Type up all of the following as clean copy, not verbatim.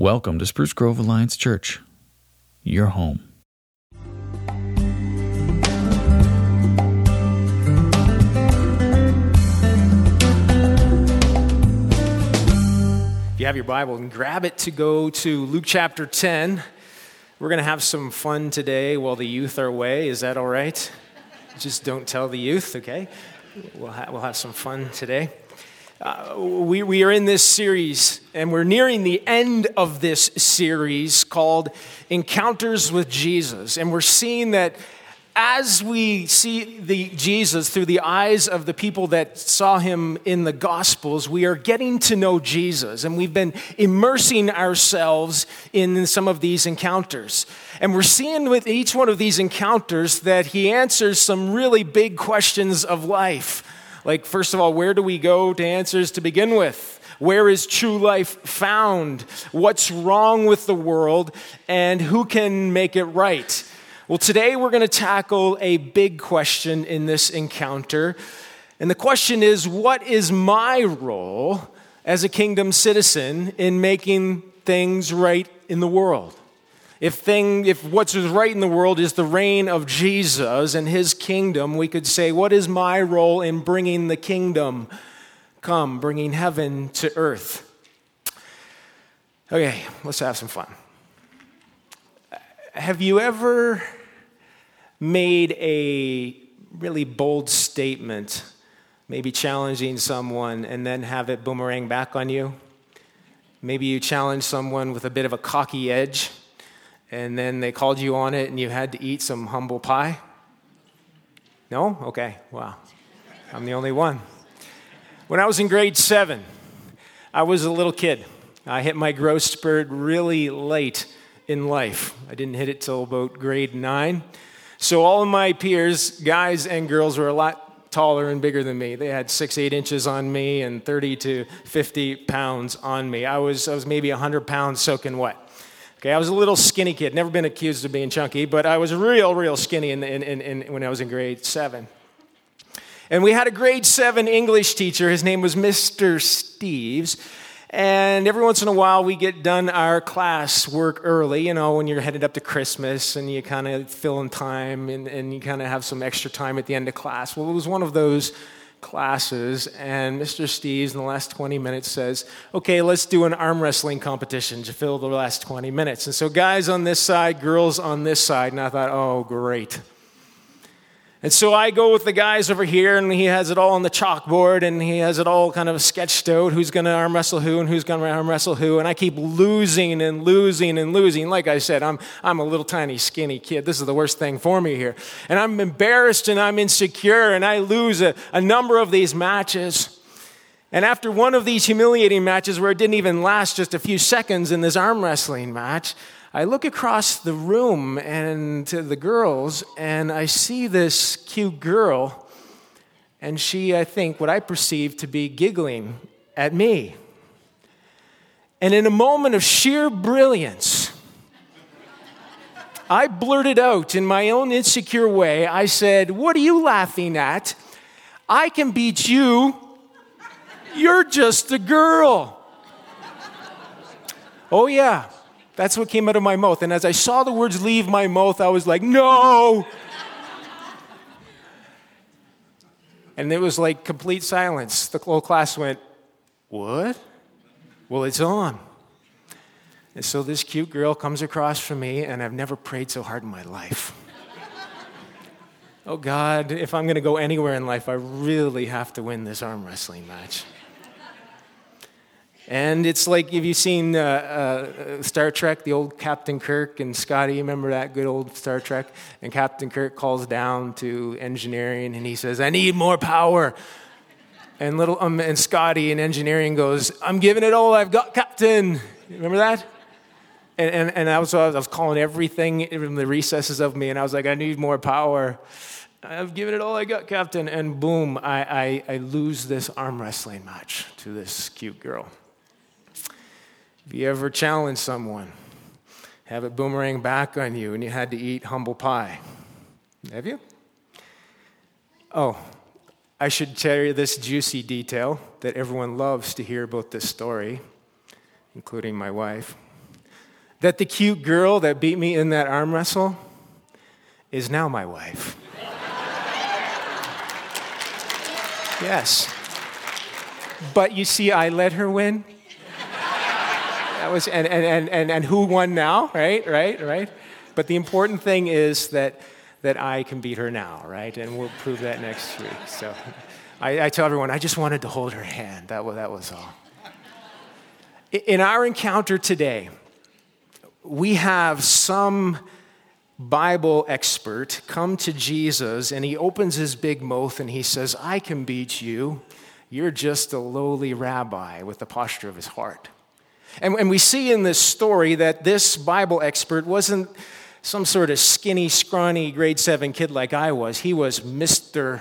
Welcome to Spruce Grove Alliance Church, your home. If you have your Bible, and grab it to go to Luke chapter 10. We're going to have some fun today while the youth are away. Is that all right? Just don't tell the youth, okay? We'll have some fun today. We are in this series, and we're nearing the end of this series called Encounters with Jesus. And we're seeing that as we see Jesus through the eyes of the people that saw him in the Gospels, we are getting to know Jesus. And we've been immersing ourselves in some of these encounters. And we're seeing with each one of these encounters that he answers some really big questions of life. Like, first of all, where do we go to answers to begin with? Where is true life found? What's wrong with the world? And who can make it right? Well, today we're going to tackle a big question in this encounter. And the question is, what is my role as a kingdom citizen in making things right in the world? If what's right in the world is the reign of Jesus and his kingdom, we could say, what is my role in bringing the kingdom come, bringing heaven to earth? Okay, let's have some fun. Have you ever made a really bold statement, maybe challenging someone, and then have it boomerang back on you? Maybe you challenged someone with a bit of a cocky edge, and then they called you on it, and you had to eat some humble pie? No? Okay, wow. I'm the only one. When I was in grade 7, I was a little kid. I hit my growth spurt really late in life. I didn't hit it till about grade 9. So all of my peers, guys and girls, were a lot taller and bigger than me. They had 6-8 inches on me and 30 to 50 pounds on me. I was maybe 100 pounds soaking wet. Okay, I was a little skinny kid. Never been accused of being chunky, but I was real skinny when I was in grade 7. And we had a grade 7 English teacher. His name was Mr. Steves. And every once in a while, we get done our class work early, when you're headed up to Christmas and you kind of fill in time and you kind of have some extra time at the end of class. Well, it was one of those classes, and Mr. Steves in the last 20 minutes says, okay, let's do an arm wrestling competition to fill the last 20 minutes. And so guys on this side, girls on this side, and I thought, oh, great. And so I go with the guys over here, and he has it all on the chalkboard, and he has it all kind of sketched out, who's going to arm wrestle who and who's going to arm wrestle who, and I keep losing and losing and losing. Like I said, I'm a little tiny skinny kid. This is the worst thing for me here. And I'm embarrassed and I'm insecure, and I lose a number of these matches. And after one of these humiliating matches where it didn't even last just a few seconds in this arm wrestling match, I look across the room and to the girls, and I see this cute girl, and she, I think, what I perceive to be giggling at me. And in a moment of sheer brilliance, I blurted out in my own insecure way, I said, "What are you laughing at? I can beat you. You're just a girl." Oh, yeah. That's what came out of my mouth. And as I saw the words leave my mouth, I was like, no. And it was like complete silence. The whole class went, what? Well, it's on. And so this cute girl comes across from me, and I've never prayed so hard in my life. Oh, God, if I'm going to go anywhere in life, I really have to win this arm wrestling match. And it's like, if you've seen Star Trek, the old Captain Kirk and Scotty, remember that good old Star Trek? And Captain Kirk calls down to engineering, and he says, "I need more power." And Scotty in engineering goes, "I'm giving it all I've got, Captain." Remember that? And I was calling everything in the recesses of me, and I was like, "I need more power. I've given it all I got, Captain." And boom, I lose this arm wrestling match to this cute girl. Have you ever challenged someone, have it boomerang back on you, and you had to eat humble pie? Have you? Oh, I should tell you this juicy detail that everyone loves to hear about this story, including my wife. that the cute girl that beat me in that arm wrestle is now my wife. Yes. But you see, I let her win. That was and who won now? Right. But the important thing is that I can beat her now, right? And we'll prove that next week. So I tell everyone, I just wanted to hold her hand. That was all. In our encounter today, we have some Bible expert come to Jesus, and he opens his big mouth and he says, I can beat you. You're just a lowly rabbi, with the posture of his heart. And we see in this story that this Bible expert wasn't some sort of skinny, scrawny grade 7 kid like I was. He was Mr.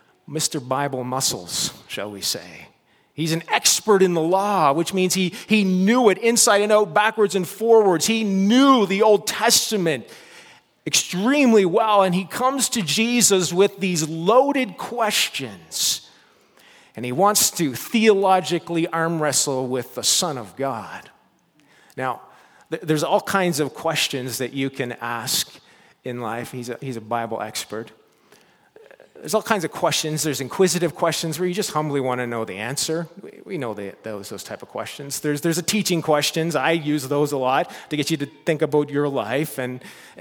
Bible Muscles, shall we say. He's an expert in the law, which means he knew it inside and out, backwards and forwards. He knew the Old Testament extremely well, and he comes to Jesus with these loaded questions. And he wants to theologically arm wrestle with the Son of God. Now, there's all kinds of questions that you can ask in life. He's a Bible expert. There's all kinds of questions. There's inquisitive questions where you just humbly want to know the answer. We know those type of questions. There's a teaching questions. I use those a lot to get you to think about your life, and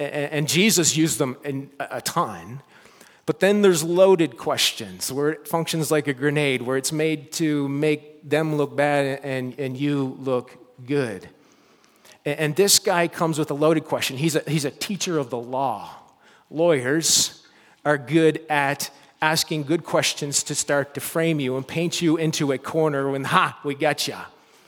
Jesus used them a ton. But then there's loaded questions where it functions like a grenade, where it's made to make them look bad and you look good. And this guy comes with a loaded question. He's a teacher of the law. Lawyers are good at asking good questions to start to frame you and paint you into a corner when, we got ya.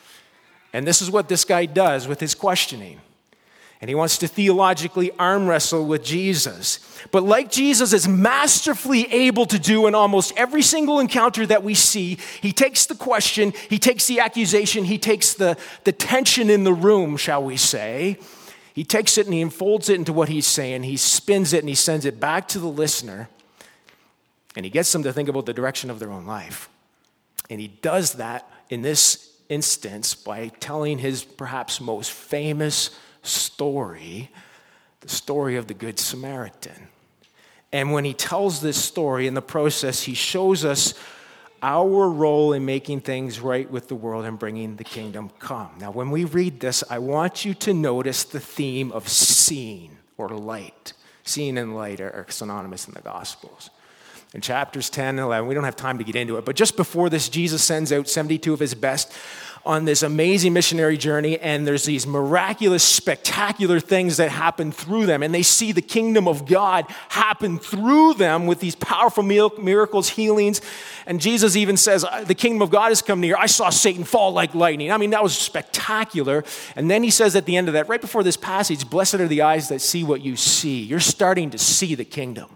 And this is what this guy does with his questioning. And he wants to theologically arm wrestle with Jesus. But like Jesus is masterfully able to do in almost every single encounter that we see, he takes the question, he takes the accusation, he takes the tension in the room, shall we say. He takes it and he unfolds it into what he's saying. He spins it and he sends it back to the listener. And he gets them to think about the direction of their own life. And he does that in this instance by telling his perhaps most famous story, the story of the Good Samaritan. And when he tells this story, in the process, he shows us our role in making things right with the world and bringing the kingdom come. Now, when we read this, I want you to notice the theme of seeing or light. Seeing and light are synonymous in the Gospels. In chapters 10 and 11, we don't have time to get into it, but just before this, Jesus sends out 72 of his best on this amazing missionary journey, and there's these miraculous, spectacular things that happen through them, and they see the kingdom of God happen through them with these powerful miracles, healings, and Jesus even says, the kingdom of God has come near. I saw Satan fall like lightning. I mean, that was spectacular. And then he says at the end of that, right before this passage, blessed are the eyes that see what you see. You're starting to see the kingdom.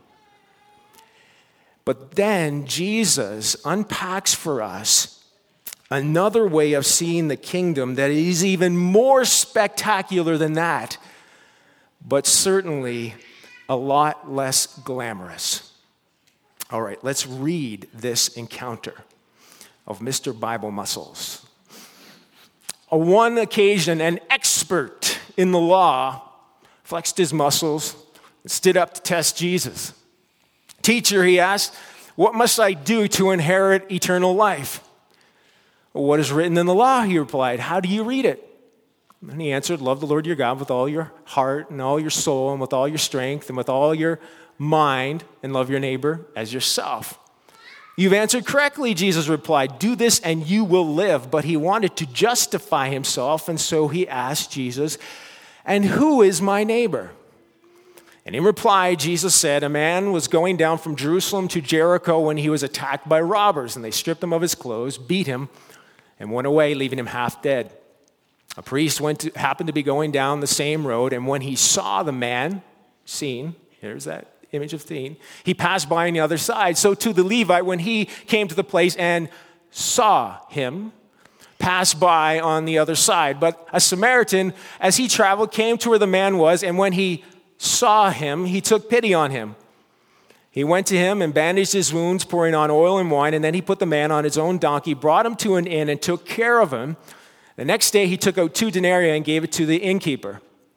But then Jesus unpacks for us another way of seeing the kingdom that is even more spectacular than that, but certainly a lot less glamorous. All right, let's read this encounter of Mr. Bible Muscles. On one occasion, an expert in the law flexed his muscles and stood up to test Jesus. Teacher, he asked, what must I do to inherit eternal life? What is written in the law, he replied. How do you read it? And he answered, love the Lord your God with all your heart and all your soul and with all your strength and with all your mind, and love your neighbor as yourself. You've answered correctly, Jesus replied. Do this and you will live. But he wanted to justify himself, and so he asked Jesus, and who is my neighbor? And in reply, Jesus said, a man was going down from Jerusalem to Jericho when he was attacked by robbers, and they stripped him of his clothes, beat him, and went away, leaving him half dead. A priest happened to be going down the same road, and when he saw the man, here's that image of seeing, he passed by on the other side. So to the Levite, when he came to the place and saw him, passed by on the other side. But a Samaritan, as he traveled, came to where the man was, and when he saw him, he took pity on him. He went to him and bandaged his wounds, pouring on oil and wine, and then he put the man on his own donkey, brought him to an inn, and took care of him. The next day he took out 2 denarii and gave it to the innkeeper.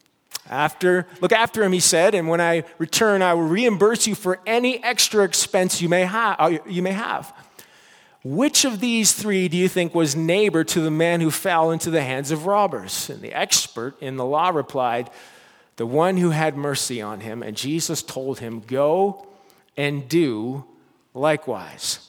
Look after him, he said, and when I return, I will reimburse you for any extra expense you may have. Which of these three do you think was neighbor to the man who fell into the hands of robbers? And the expert in the law replied, the one who had mercy on him. And Jesus told him, go and do likewise.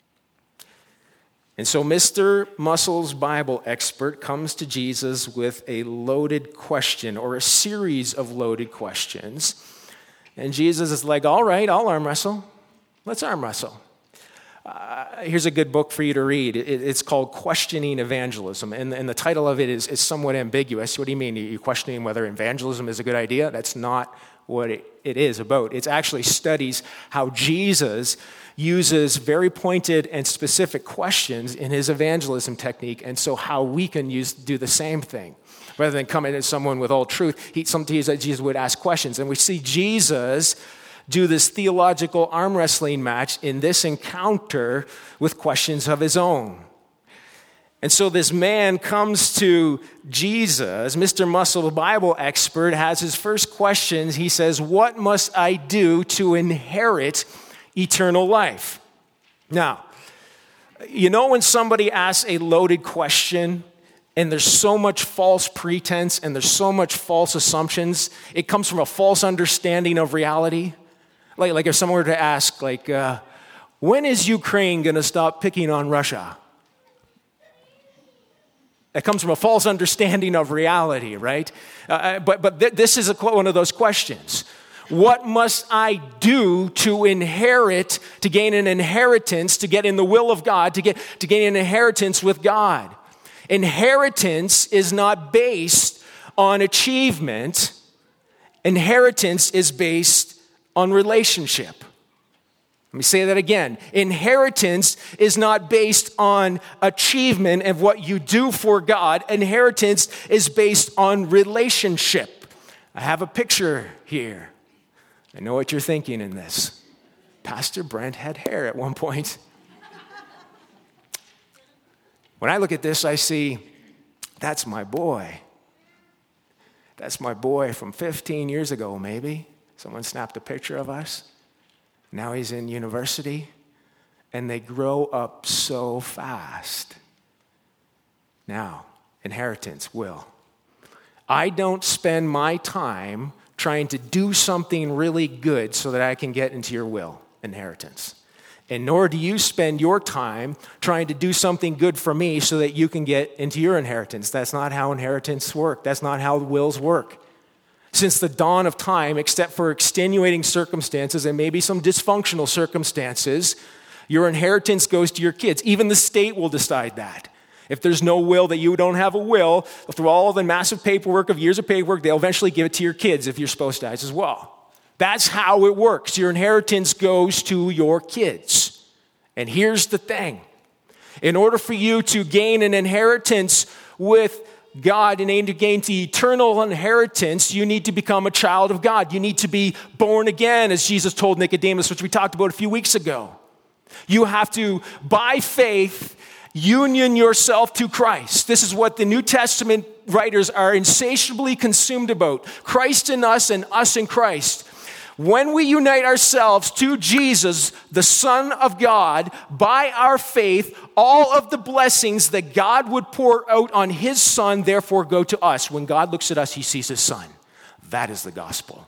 And so Mr. Muscle's Bible expert comes to Jesus with a loaded question, or a series of loaded questions. And Jesus is like, all right, I'll arm wrestle. Let's arm wrestle. Here's a good book for you to read. It's called Questioning Evangelism. And the title of it is somewhat ambiguous. What do you mean? Are you questioning whether evangelism is a good idea? That's not what it is about. It actually studies how Jesus uses very pointed and specific questions in his evangelism technique, and so how we can do the same thing. Rather than coming at someone with all truth, sometimes Jesus would ask questions. And we see Jesus do this theological arm wrestling match in this encounter with questions of his own. And so this man comes to Jesus. Mr. Muscle, the Bible expert, has his first questions. He says, what must I do to inherit eternal life? Now, you know when somebody asks a loaded question and there's so much false pretense and there's so much false assumptions, it comes from a false understanding of reality? Like if someone were to ask, when is Ukraine going to stop picking on Russia? That comes from a false understanding of reality, right? But this is one of those questions. What must I do to gain an inheritance, to get in the will of God, to gain an inheritance with God? Inheritance is not based on achievement. Inheritance is based on relationship. Let me say that again. Inheritance is not based on achievement of what you do for God. Inheritance is based on relationship. I have a picture here. I know what you're thinking in this. Pastor Brent had hair at one point. When I look at this, I see, that's my boy. That's my boy from 15 years ago, maybe. Someone snapped a picture of us. Now he's in university, and they grow up so fast. Now, inheritance will. I don't spend my time trying to do something really good so that I can get into your will, inheritance. And nor do you spend your time trying to do something good for me so that you can get into your inheritance. That's not how inheritance work. That's not how wills work. Since the dawn of time, except for extenuating circumstances and maybe some dysfunctional circumstances, your inheritance goes to your kids. Even the state will decide that. If there's no will, that you don't have a will, through all the massive paperwork of years of paperwork, they'll eventually give it to your kids if your spouse dies as well. That's how it works. Your inheritance goes to your kids. And here's the thing. In order for you to gain an inheritance with God and aim to gain the eternal inheritance, you need to become a child of God. You need to be born again, as Jesus told Nicodemus, which we talked about a few weeks ago. You have to, by faith, union yourself to Christ. This is what the New Testament writers are insatiably consumed about. Christ in us and us in Christ. When we unite ourselves to Jesus, the Son of God, by our faith, all of the blessings that God would pour out on his Son, therefore go to us. When God looks at us, he sees his Son. That is the gospel.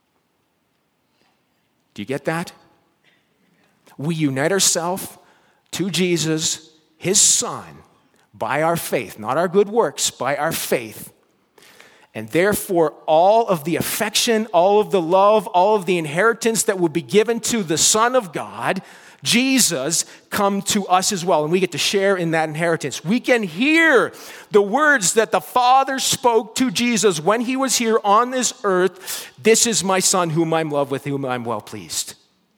Do you get that? We unite ourselves to Jesus, his Son, by our faith, not our good works, by our faith. And therefore, all of the affection, all of the love, all of the inheritance that would be given to the Son of God, Jesus, come to us as well. And we get to share in that inheritance. We can hear the words that the Father spoke to Jesus when he was here on this earth. This is my Son whom I'm loved, with whom I'm well pleased.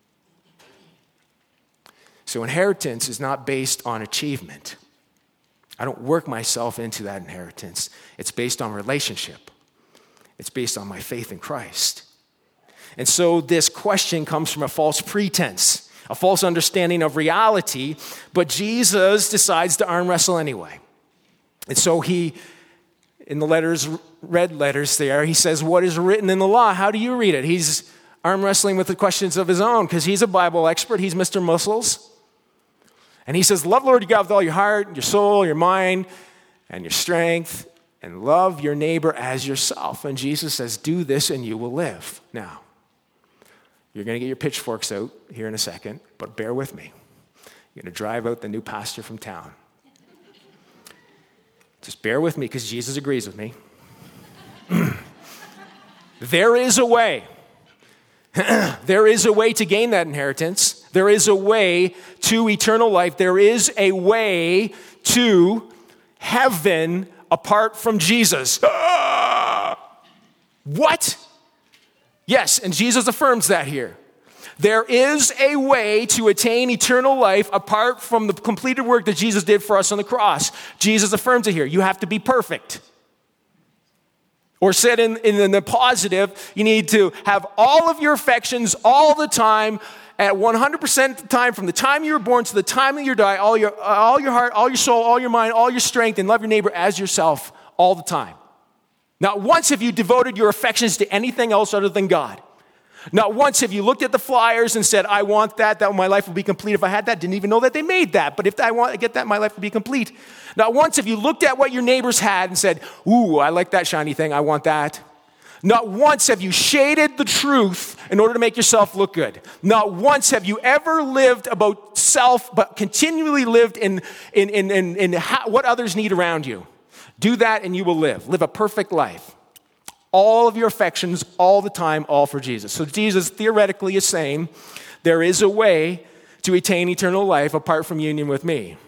So inheritance is not based on achievement. I don't work myself into that inheritance. It's based on relationship. It's based on my faith in Christ. And so this question comes from a false pretense, a false understanding of reality, but Jesus decides to arm wrestle anyway. And so he in the letters, red letters there, he says, what is written in the law? How do you read it? He's arm wrestling with the questions of his own because he's a Bible expert. He's Mr. Muscles. And he says, love the Lord your God with all your heart, your soul, your mind, and your strength, and love your neighbor as yourself. And Jesus says, do this and you will live. Now, you're going to get your pitchforks out here in a second, but bear with me. You're going to drive out the new pastor from town. Just bear with me because Jesus agrees with me. There is a way. There is a way to gain that inheritance. There is a way to eternal life. There is a way to heaven apart from Jesus. What? Yes, and Jesus affirms that here. There is a way to attain eternal life apart from the completed work that Jesus did for us on the cross. Jesus affirms it here. You have to be perfect. Or said in the positive, you need to have all of your affections all the time, at 100% of the time, from the time you were born to the time that you die, all your heart, all your soul, all your mind, all your strength, and love your neighbor as yourself all the time. Not once have you devoted your affections to anything else other than God. Not once have you looked at the flyers and said, I want that my life will be complete if I had that. Didn't even know that they made that, but if I want to get that, my life will be complete. Not once have you looked at what your neighbors had and said, ooh, I like that shiny thing, I want that. Not once have you shaded the truth in order to make yourself look good. Not once have you ever lived about self, but continually lived in what others need around you. Do that and you will live. Live a perfect life. All of your affections, all the time, all for Jesus. So Jesus theoretically is saying there is a way to attain eternal life apart from union with me.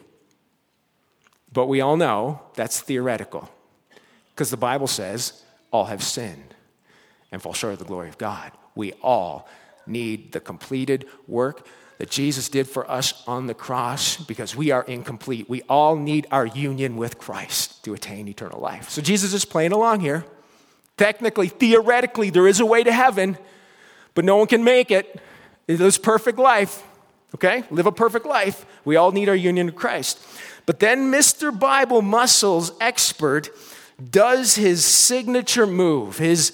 But we all know that's theoretical because the Bible says all have sinned and fall short of the glory of God. We all need the completed work that Jesus did for us on the cross because we are incomplete. We all need our union with Christ to attain eternal life. So Jesus is playing along here. Technically, theoretically, there is a way to heaven, but no one can make it. It is perfect life, okay? Live a perfect life. We all need our union with Christ. But then Mr. Bible Muscles expert does his signature move, his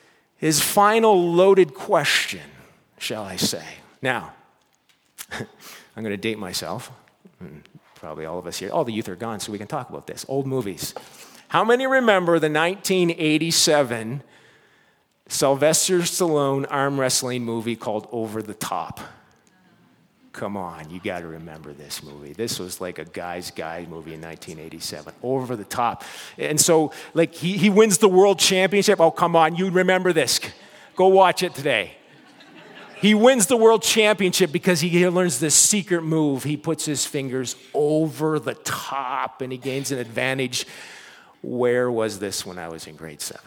final loaded question, shall I say. Now, I'm going to date myself. Probably all of us here. All the youth are gone, so we can talk about this. Old movies. How many remember the 1987 Sylvester Stallone arm wrestling movie called Over the Top? Come on, you got to remember this movie. This was like a guy's guide movie in 1987. Over the Top. And so, like, he wins the world championship. Oh, come on, you remember this. Go watch it today. He wins the world championship because he learns this secret move. He puts his fingers over the top and he gains an advantage. Where was this when I was in grade 7?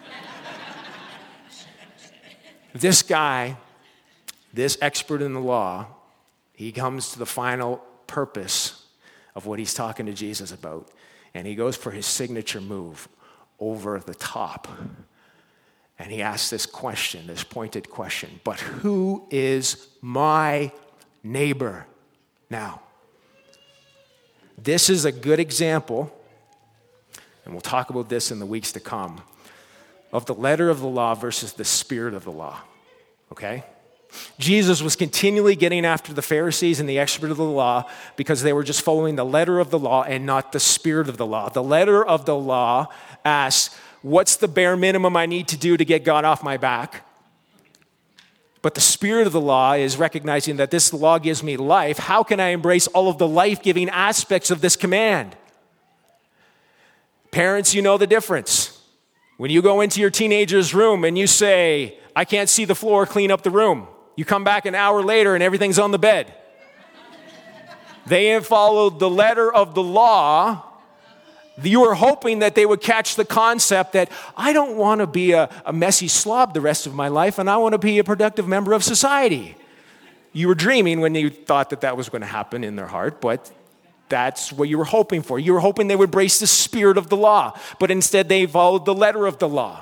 This guy, this expert in the law, he comes to the final purpose of what he's talking to Jesus about. And he goes for his signature move, over the top. And he asks this question, this pointed question, but who is my neighbor? Now, this is a good example, and we'll talk about this in the weeks to come, of the letter of the law versus the spirit of the law, okay? Jesus was continually getting after the Pharisees and the expert of the law because they were just following the letter of the law and not the spirit of the law. The letter of the law asks, what's the bare minimum I need to do to get God off my back? But the spirit of the law is recognizing that this law gives me life. How can I embrace all of the life-giving aspects of this command? Parents, you know the difference. When you go into your teenager's room and you say, I can't see the floor, clean up the room. You come back an hour later and everything's on the bed. They have followed the letter of the law. You were hoping that they would catch the concept that I don't want to be a messy slob the rest of my life and I want to be a productive member of society. You were dreaming when you thought that was going to happen in their heart, but that's what you were hoping for. You were hoping they would embrace the spirit of the law, but instead they followed the letter of the law.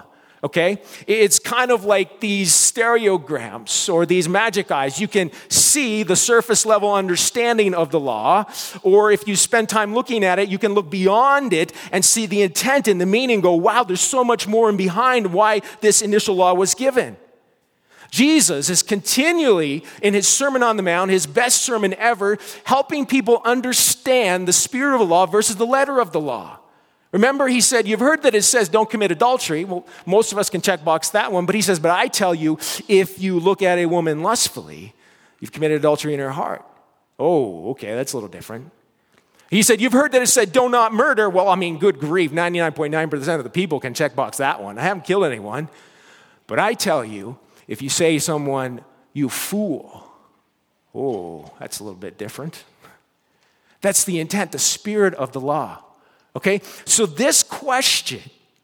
Okay? It's kind of like these stereograms or these magic eyes. You can see the surface level understanding of the law, or if you spend time looking at it, you can look beyond it and see the intent and the meaning, go, wow, there's so much more in behind why this initial law was given. Jesus is continually, in his Sermon on the Mount, his best sermon ever, helping people understand the spirit of the law versus the letter of the law. Remember, he said, you've heard that it says don't commit adultery. Well, most of us can check box that one, but he says, but I tell you, if you look at a woman lustfully, you've committed adultery in her heart. Oh, okay, that's a little different. He said, you've heard that it said do not murder. Well, I mean, good grief, 99.9% of the people can check box that one. I haven't killed anyone. But I tell you, if you say to someone, you fool, oh, that's a little bit different. That's the intent, the spirit of the law. Okay? So this question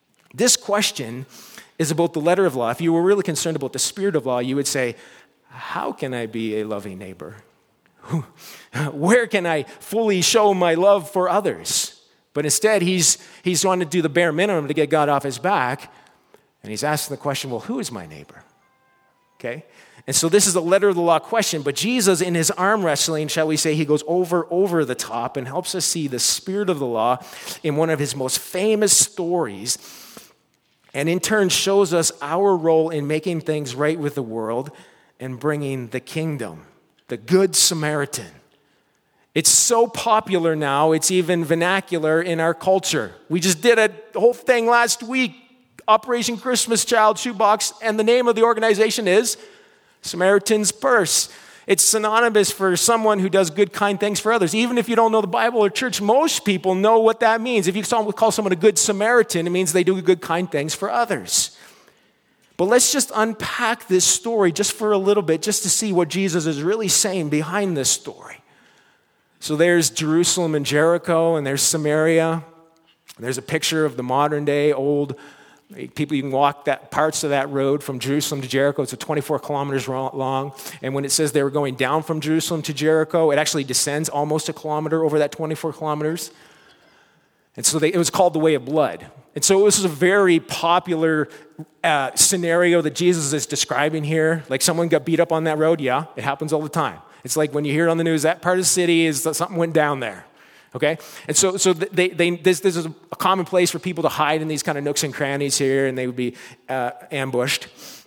is about the letter of law. If you were really concerned about the spirit of law, you would say, how can I be a loving neighbor? Where can I fully show my love for others? But instead, he's wanting to do the bare minimum to get God off his back. And he's asking the question, well, who is my neighbor? Okay? And so this is a letter of the law question, but Jesus, in his arm wrestling, shall we say, he goes over the top and helps us see the spirit of the law in one of his most famous stories, and in turn shows us our role in making things right with the world and bringing the kingdom, the Good Samaritan. It's so popular now, it's even vernacular in our culture. We just did a whole thing last week, Operation Christmas Child Shoebox, and the name of the organization is Samaritan's Purse. It's synonymous for someone who does good, kind things for others. Even if you don't know the Bible or church, most people know what that means. If you call someone a good Samaritan, it means they do good, kind things for others. But let's just unpack this story just for a little bit, just to see what Jesus is really saying behind this story. So there's Jerusalem and Jericho, and there's Samaria. There's a picture of the modern day old people. You can walk parts of that road from Jerusalem to Jericho. It's 24 kilometers long. And when it says they were going down from Jerusalem to Jericho, it actually descends almost a kilometer over that 24 kilometers. And so it was called the Way of Blood. And so this is a very popular scenario that Jesus is describing here. Like someone got beat up on that road. Yeah, it happens all the time. It's like when you hear it on the news, that part of the city is something went down there. Okay? And so this is a common place for people to hide in these kind of nooks and crannies here, and they would be ambushed.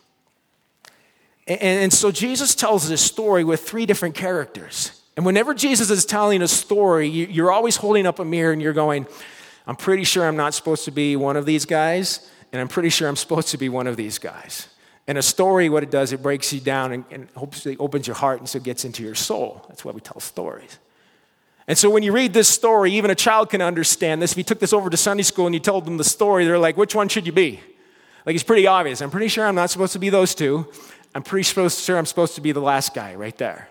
And so Jesus tells this story with three different characters. And whenever Jesus is telling a story, you're always holding up a mirror and you're going, I'm pretty sure I'm not supposed to be one of these guys, and I'm pretty sure I'm supposed to be one of these guys. And a story, what it does, it breaks you down and hopefully opens your heart and so it gets into your soul. That's why we tell stories. And so when you read this story, even a child can understand this. If you took this over to Sunday school and you told them the story, they're like, which one should you be? Like, it's pretty obvious. I'm pretty sure I'm not supposed to be those two. I'm pretty sure I'm supposed to be the last guy right there.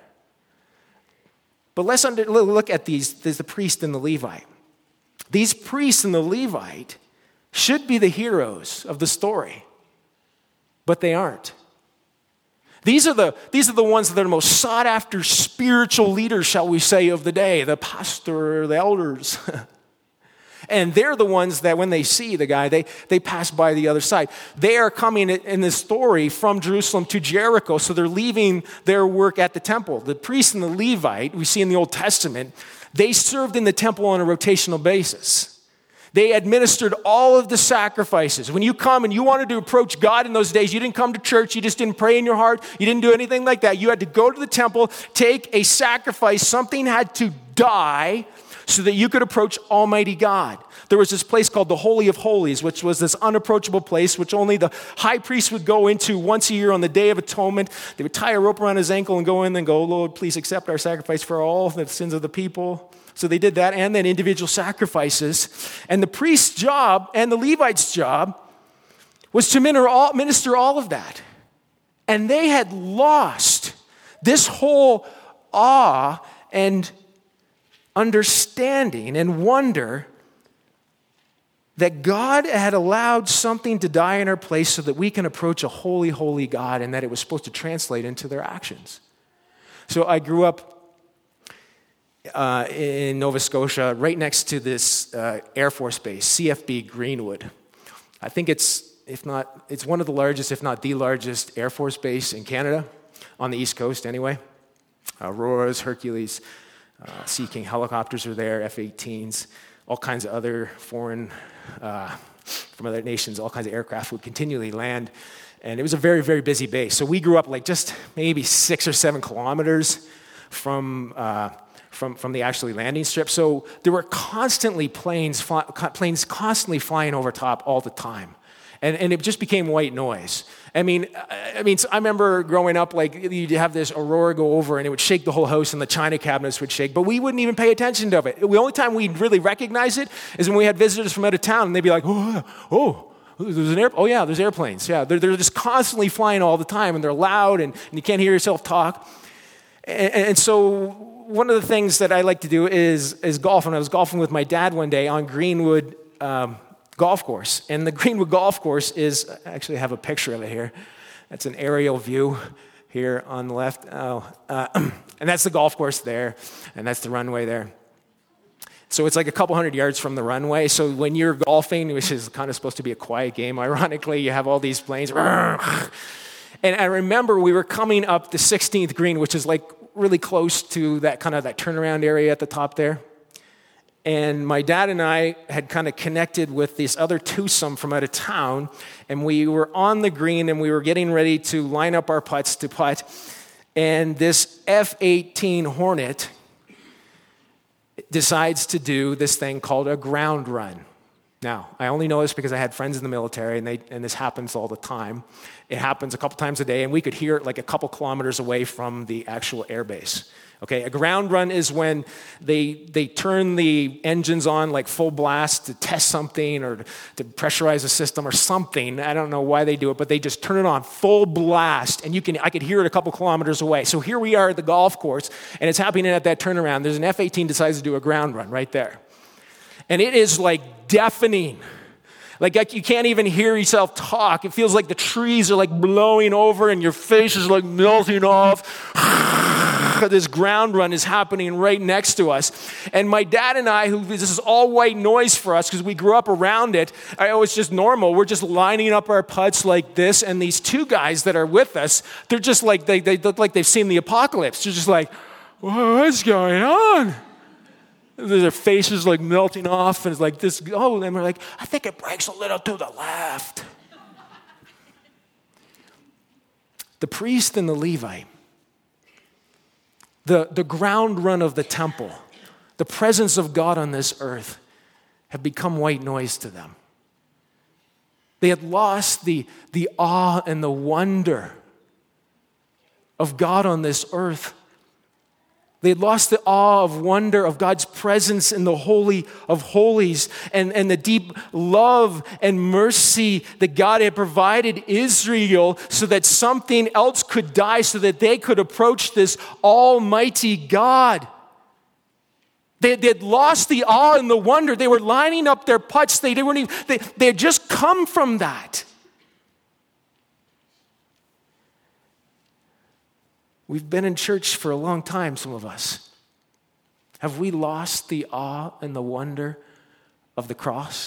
But let's look at these. There's the priest and the Levite. These priests and the Levite should be the heroes of the story, but they aren't. These are the ones that are the most sought after spiritual leaders, shall we say, of the day, the pastor, the elders. And they're the ones that when they see the guy, they pass by the other side. They are coming in this story from Jerusalem to Jericho, so they're leaving their work at the temple. The priest and the Levite, we see in the Old Testament, they served in the temple on a rotational basis. They administered all of the sacrifices. When you come and you wanted to approach God in those days, you didn't come to church, you just didn't pray in your heart, you didn't do anything like that. You had to go to the temple, take a sacrifice, something had to die so that you could approach Almighty God. There was this place called the Holy of Holies, which was this unapproachable place, which only the high priest would go into once a year on the Day of Atonement. They would tie a rope around his ankle and go in and go, Lord, please accept our sacrifice for all the sins of the people. So they did that, and then individual sacrifices. And the priest's job and the Levite's job was to minister all of that. And they had lost this whole awe and understanding and wonder that God had allowed something to die in our place so that we can approach a holy, holy God, and that it was supposed to translate into their actions. So I grew up in Nova Scotia, right next to this Air Force base, CFB Greenwood. I think it's it's one of the largest, if not the largest, Air Force base in Canada, on the East Coast anyway. Auroras, Hercules, Sea King helicopters are there, F-18s, all kinds of other foreign, from other nations, all kinds of aircraft would continually land. And it was a very, very busy base. So we grew up like just maybe 6 or 7 kilometers from the actually landing strip. So there were constantly planes constantly flying over top all the time. And it just became white noise. I mean, so I remember growing up, like, you'd have this aurora go over and it would shake the whole house and the china cabinets would shake, but we wouldn't even pay attention to it. The only time we'd really recognize it is when we had visitors from out of town and they'd be like, oh, there's an airplane. Oh yeah, there's airplanes. Yeah, they're just constantly flying all the time and they're loud and you can't hear yourself talk. And so one of the things that I like to do is golf. And I was golfing with my dad one day on Greenwood golf course. And the Greenwood golf course is, I actually have a picture of it here. That's an aerial view here on the left. And that's the golf course there. And that's the runway there. So it's like a couple hundred yards from the runway. So when you're golfing, which is kind of supposed to be a quiet game, ironically, you have all these planes. And I remember we were coming up the 16th green, which is like really close to that kind of that turnaround area at the top there. And my dad and I had kind of connected with this other twosome from out of town, and we were on the green and we were getting ready to line up our putts to putt. And this F-18 Hornet decides to do this thing called a ground run. Now, I only know this because I had friends in the military, and this happens all the time. It happens a couple times a day, and we could hear it like a couple kilometers away from the actual airbase. Okay, a ground run is when they turn the engines on like full blast to test something or to pressurize a system or something. I don't know why they do it, but they just turn it on full blast, and I could hear it a couple kilometers away. So here we are at the golf course, and it's happening at that turnaround. There's an F-18 decides to do a ground run right there. And it is like deafening. Like you can't even hear yourself talk. It feels like the trees are like blowing over and your face is like melting off. This ground run is happening right next to us. And my dad and I, this is all white noise for us because we grew up around it. It was just normal. We're just lining up our putts like this. And these two guys that are with us, they're just like, they look like they've seen the apocalypse. They're just like, what's going on? Their faces like melting off, and it's like this. Oh, and we're like, I think it breaks a little to the left. The priest and the Levite, the ground run of the temple, the presence of God on this earth have become white noise to them. They had lost the awe and the wonder of God on this earth. They had lost the awe of wonder of God's presence in the Holy of Holies and the deep love and mercy that God had provided Israel so that something else could die so that they could approach this almighty God. They had lost the awe and the wonder. They were lining up their putts. They had just come from that. We've been in church for a long time, some of us. Have we lost the awe and the wonder of the cross?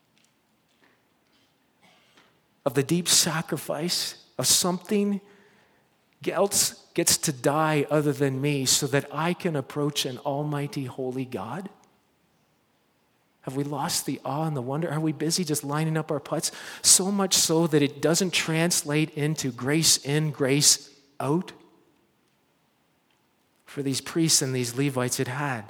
Of the deep sacrifice of something else gets to die other than me so that I can approach an almighty holy God? Have we lost the awe and the wonder? Are we busy just lining up our putts? So much so that it doesn't translate into grace in, grace out? For these priests and these Levites it had.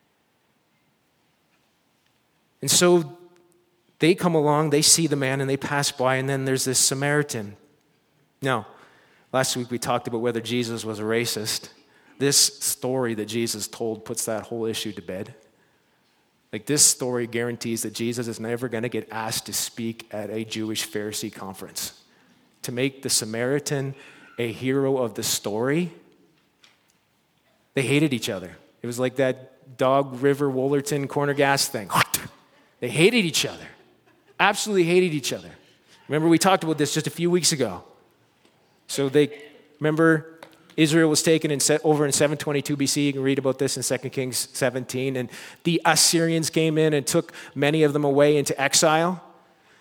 And so they come along, they see the man, and they pass by, and then there's this Samaritan. Now, last week we talked about whether Jesus was a racist. This story that Jesus told puts that whole issue to bed. Like, this story guarantees that Jesus is never going to get asked to speak at a Jewish Pharisee conference. To make the Samaritan a hero of the story, they hated each other. It was like that Dog River Wollerton corner gas thing. They hated each other. Absolutely hated each other. Remember, we talked about this just a few weeks ago. So remember, Israel was taken over in 722 BC. You can read about this in 2 Kings 17. And the Assyrians came in and took many of them away into exile.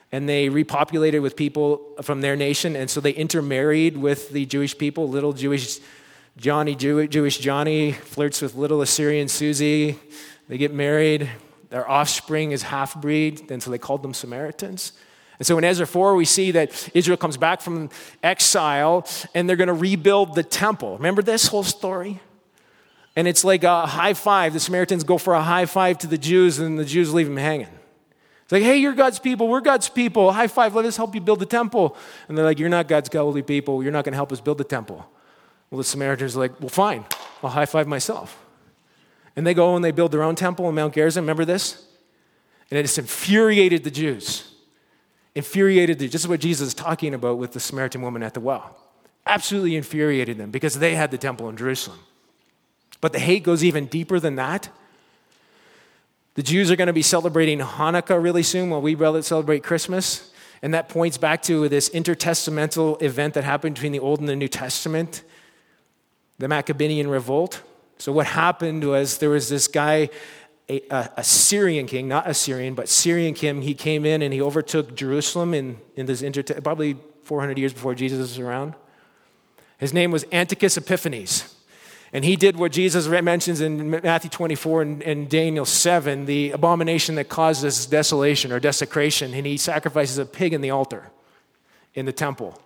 and they repopulated with people from their nation, and so they intermarried with the Jewish people. Little Jewish Johnny flirts with little Assyrian Susie. They get married. Their offspring is half-breed, and so they called them Samaritans. And so in Ezra 4, we see that Israel comes back from exile, and they're going to rebuild the temple. Remember this whole story? And it's like a high five. The Samaritans go for a high five to the Jews, and the Jews leave them hanging. It's like, hey, you're God's people. We're God's people. High five. Let us help you build the temple. And they're like, you're not God's holy people. You're not going to help us build the temple. Well, the Samaritans are like, well, fine. I'll high five myself. And they go and they build their own temple in Mount Gerizim. Remember this? And it just infuriated the Jews. This is what Jesus is talking about with the Samaritan woman at the well. Absolutely infuriated them because they had the temple in Jerusalem. But the hate goes even deeper than that. The Jews are going to be celebrating Hanukkah really soon while we celebrate Christmas. And that points back to this intertestamental event that happened between the Old and the New Testament, the Maccabean revolt. So what happened was there was this guy, a Syrian king, not Assyrian, but Syrian king. He came in and he overtook Jerusalem in this probably 400 years before Jesus was around. His name was Antiochus Epiphanes. And he did what Jesus mentions in Matthew 24 and Daniel 7, the abomination that causes desolation or desecration. And he sacrifices a pig in the altar in the temple.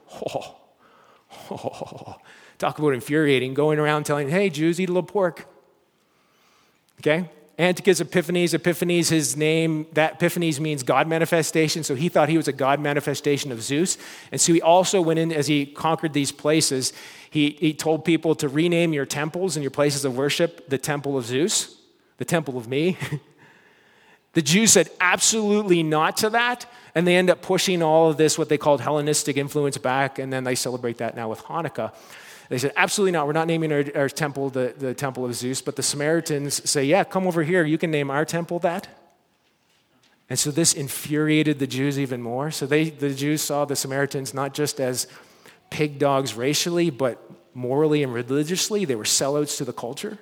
Talk about infuriating, going around telling, hey, Jews, eat a little pork. Okay? Antiochus Epiphanes, his name, that Epiphanes means God manifestation, so he thought he was a God manifestation of Zeus. And so he also went in, as he conquered these places, he told people to rename your temples and your places of worship the temple of Zeus, the temple of me. The Jews said absolutely not to that, and they end up pushing all of this, what they called Hellenistic influence, back, and then they celebrate that now with Hanukkah. They said, absolutely not. We're not naming our temple the temple of Zeus. But the Samaritans say, yeah, come over here. You can name our temple that. And so this infuriated the Jews even more. So the Jews saw the Samaritans not just as pig dogs racially, but morally and religiously. They were sellouts to the culture.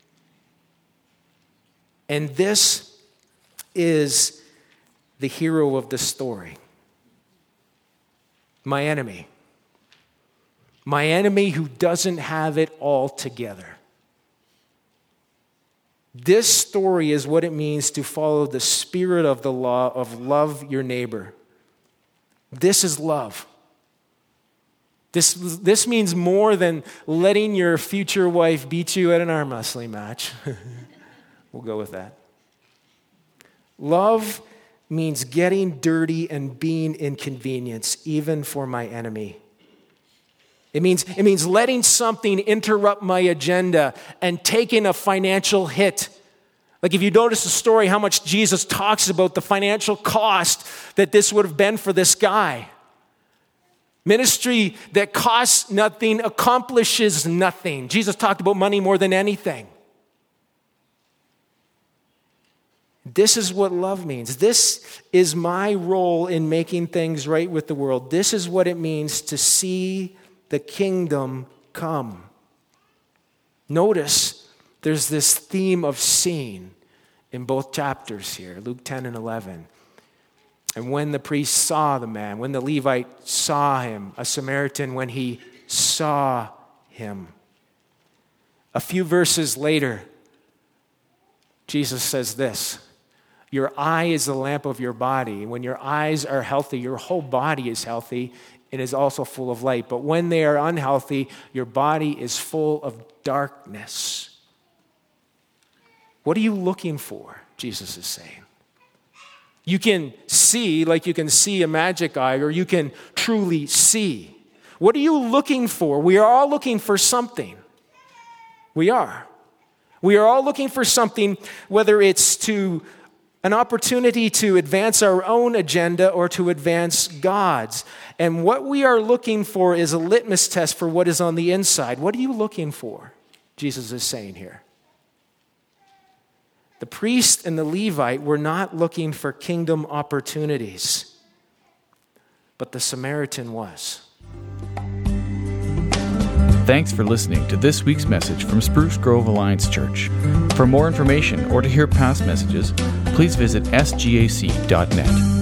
And this is the hero of the story. My enemy. My enemy who doesn't have it all together. This story is what it means to follow the spirit of the law of love your neighbor. This is love. This means more than letting your future wife beat you at an arm wrestling match. We'll go with that. Love means getting dirty and being inconvenienced, even for my enemy. It means letting something interrupt my agenda and taking a financial hit. Like if you notice the story, how much Jesus talks about the financial cost that this would have been for this guy. Ministry that costs nothing, accomplishes nothing. Jesus talked about money more than anything. This is what love means. This is my role in making things right with the world. This is what it means to see the kingdom come. Notice there's this theme of seeing in both chapters here, Luke 10 and 11. And when the priest saw the man, when the Levite saw him, a Samaritan, when he saw him. A few verses later, Jesus says this, your eye is the lamp of your body. When your eyes are healthy, your whole body is healthy. It is also full of light. But when they are unhealthy, your body is full of darkness. What are you looking for? Jesus is saying. You can see like you can see a magic eye, or you can truly see. What are you looking for? We are all looking for something. We are. We are all looking for something, whether it's to an opportunity to advance our own agenda or to advance God's. And what we are looking for is a litmus test for what is on the inside. What are you looking for? Jesus is saying here. The priest and the Levite were not looking for kingdom opportunities, but the Samaritan was. Thanks for listening to this week's message from Spruce Grove Alliance Church. For more information or to hear past messages, please visit sgac.net.